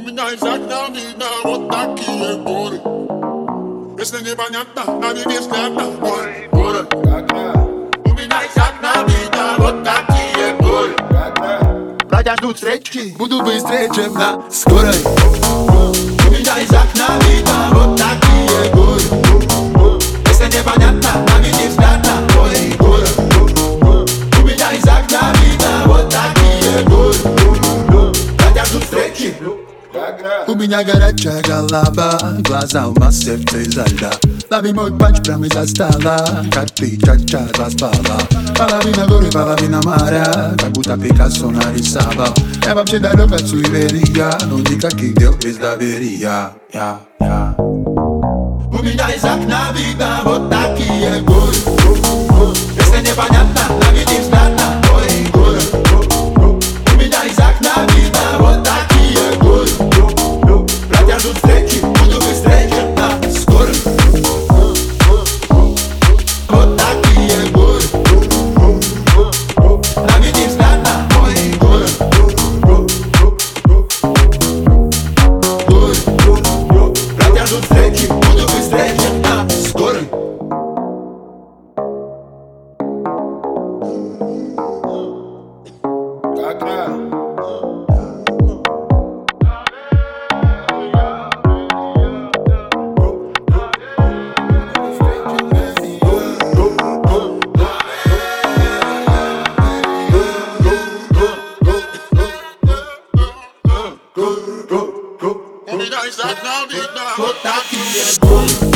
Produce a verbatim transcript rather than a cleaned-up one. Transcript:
меня из окна видно вот такие горы. Если непонятно, на мне взгляд мой город. У меня из окна видно вот такие горы. Братья ждут встречи, буду быстрее, чем на скорой. У меня из окна видно вот такие горы. Если непонятно, на мне взгляд мой город. У меня из окна видно вот такие горы. Братья ждут встречи. У меня горячая голова, глаза у нас сердце изо льда. Лови мой панч прямо из-за стола, как ты ча-ча распала. Половина горы, половина моря, как будто Пикассо нарисовал. Я вообще далек от суеверия, но никаких дел без доверия. Я, я. У меня из окна видно вот такие горы. Если непонятно, наведи взгляд на твой город. У меня из окна видно вот такие горы. Братья ждут встречи, буду быстрее, чем на скорой. Вот такие горы. Наведи взгляд на мой город. Горы. Братья ждут встречи, буду быстрее, чем на скорой. У меня из окна видно вот такие горы.